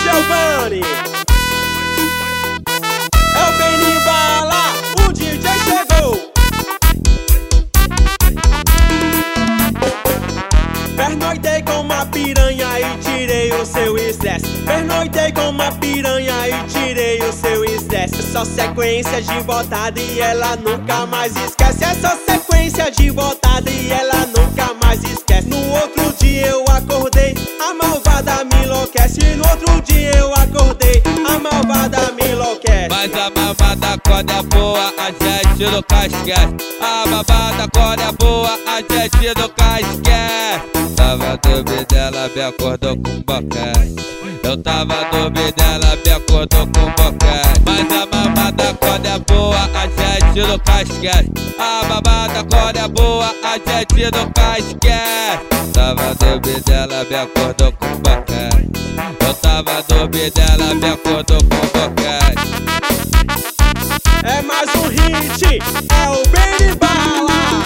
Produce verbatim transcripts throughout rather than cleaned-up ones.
Giovanni. É o Benimbala, o D J chegou. Pernoitei com uma piranha e tirei o seu estresse. Pernoitei com uma piranha e tirei o seu estresse. É só sequência de botada e ela nunca mais esquece. É só sequência de botada e ela nunca mais esquece. No outro dia eu acordei, a malvada me enlouquece. No outro dia eu acordei, a malvada me enlouquece. Mas a malvada quando é boa, a gente nunca esquece. A malvada quando é boa, a gente nunca esquece. Tava dormindo, ela me acordou com boquete. Eu tava dormindo, ela me acordou com boquete. Mas a mamada quando é boa, a gente nunca esquece. A mamada quando é boa, a gente nunca esquece. Tava dormindo, ela me acordou com boquete. Eu tava dormindo, ela me acordou com boquete. É mais um hit, é o Benimbala.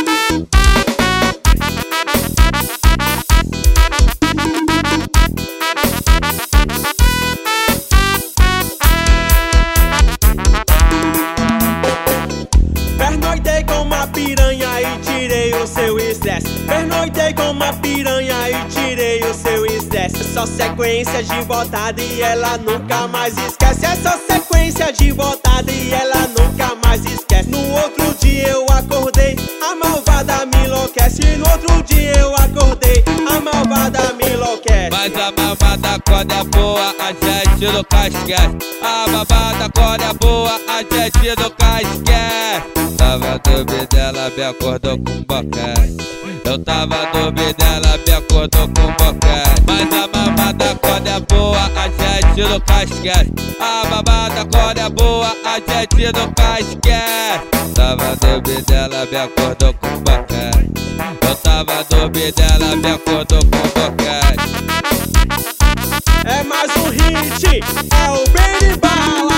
Pernoitei com uma piranha e tirei o seu estresse. Pernoitei com uma piranha e tirei o seu estresse. É só sequência de botada e ela nunca mais esquece. É só sequência de botada e ela nunca mais esquece. No outro dia eu acordei, a malvada me enlouquece. No outro dia eu acordei, a malvada me enlouquece. Mas a malvada quando é boa, a gente nunca esquece. A malvada quando é boa, a gente nunca esquece. Tava dormindo, ela me acordou com boquete. Eu tava dormindo, ela me acordou com boquete. Mas a mamada quando é boa, a gente nunca esquece. A mamada quando é boa, a gente nunca esquece. Tava dormindo, ela me acordou com boquete. Eu tava dormindo, ela me acordou com boquete. É mais um hit, é o Benimbala.